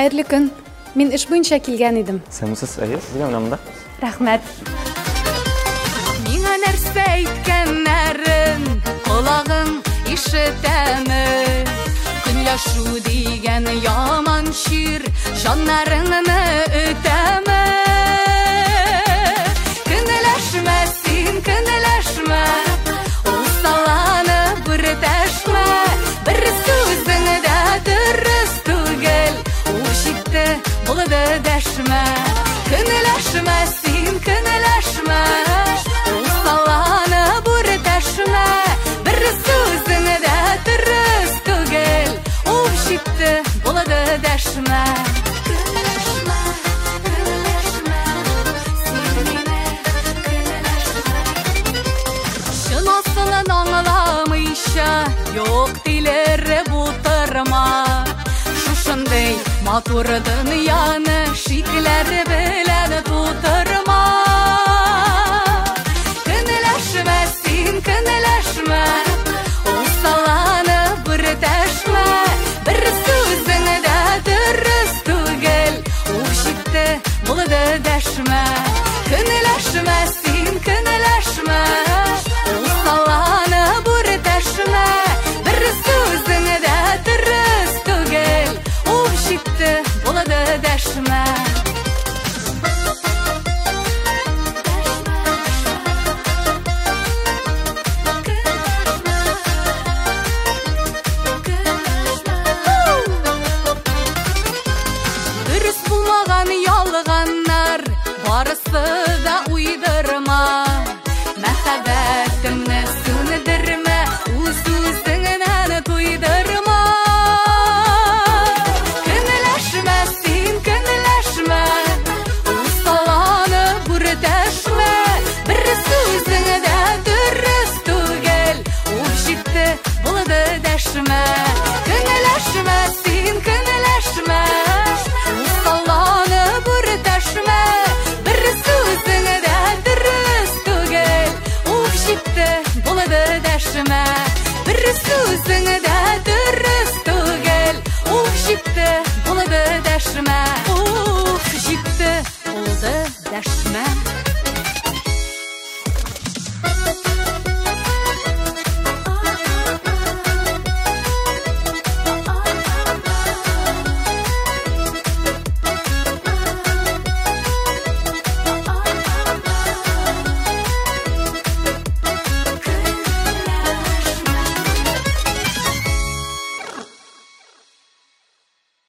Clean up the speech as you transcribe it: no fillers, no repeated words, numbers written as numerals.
Хайырлы күн. Мен эш буенча килгән идем. Сәмсез, әйе, сезгә менә. Рәхмәт. Миңа нәрсә әйткәннәрен колагың ишетәме? Көнләшү дигән яман шир җаннарыңны үтәме? Көнләшмә син, көнләшмә, ул саланы бер тәшмә, бер сүзең дә дөрес түгел, ул җитте булды дәшмә. Көнләшмә син, көнләшмә, ул саланы бер тәшмә, бер сүзең дә дөрес түгел, ул җитте булды дәшмә. Yok dileri butarma Şuşunday matur dünyanı Şikleri bilen tutarma Kınılaşma sin kınılaşma O salanı bir teşme Bir sözün de dürüz tügel O şitte buldu deşme Kınılaşma sin kınılaşma O salanı bir teşme Bir sözün de dürüz tügel O şitte buldu deşme Dürüst bulmagan yalganlar Barısı da uydurma Мәхәббәтемне сүндермә Үз үзеңнән туйдырма Көнләшмә син, көнләшмә Ул саланы бүр дәшмә Бер сүзең дә дөрес түгел Ул җитте булды дәшмә Көнләшмә син, көнләшмә Ул саланы бүр дәшмә Бер сүзең дә дөрес түгел Җитте булды дәшмә Бер сүзең дә дөрес түгел Ул җитте булды дәшмә Җитте булды дәшмә